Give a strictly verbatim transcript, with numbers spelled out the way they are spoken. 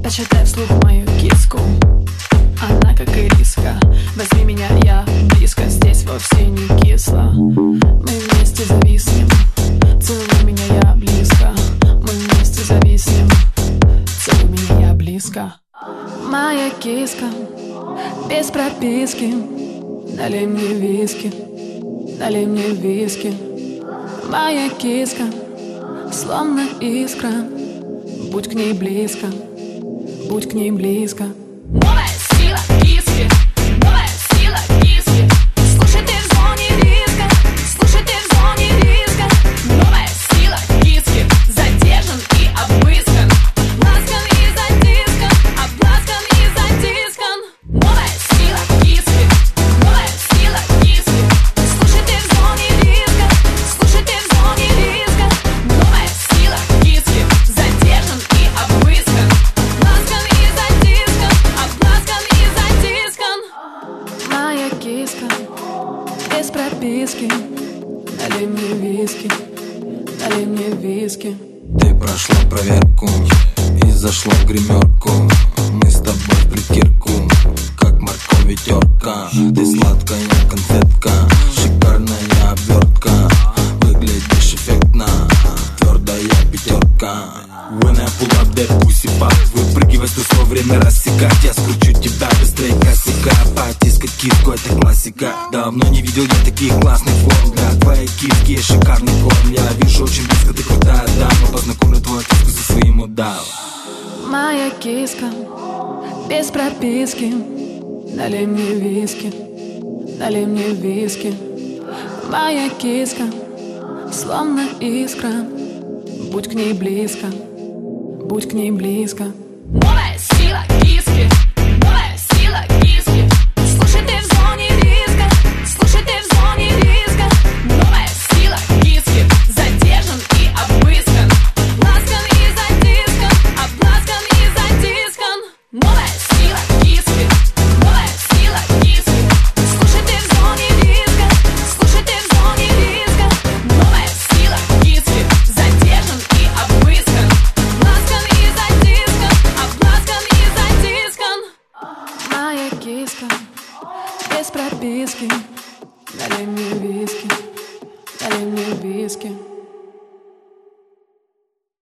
Посчитай вслух мою киску, она как ириска. Возьми меня, я близко, здесь вовсе не кисло. Мы вместе зависнем, целуй меня, я близко. Мы вместе зависнем, целуй меня, я близко. Моя киска, без прописки. Налей мне виски, налей мне виски. Моя киска, словно искра. Будь к ней близко, будь к ней близко. Новая сила киски, новая сила киски. Слушай, ты в зоне риска, слушай, ты в зоне риска. Новая сила киски, задержан и обыскан. Обласкан и затискан, обласкан и затискан. Новая сила киски, новая сила киски. Слушай, ты в зоне риска, слушай, ты в зоне риска. Новая сила киски, задержан и обыскан. Обласкан и затискан, обласкан и затискан. Моя киска, без прописки. Налей мне виски, налей мне виски. Ты прошла проверку и зашла в гримерку. Мы с тобой в притирку, как морковь терка. Ты сладкая конфетка, шикарная обертка. Выглядишь эффектно, твердая пятерка. When I pull up that pussy pop, выпрыгивай с свое время рассекать. Я скручу тебя быстрее косяка. Потискать киску, это классика. Давно не видел я таких классных форм. Для твоей киски шикарный корм. Я вижу очень близко, ты крутая дама. Познакомлю твою киску со своим удалом. Моя киска, без прописки. Налей мне виски, налей мне виски. Моя киска, словно искра. Будь к ней близко, будь к ней близко.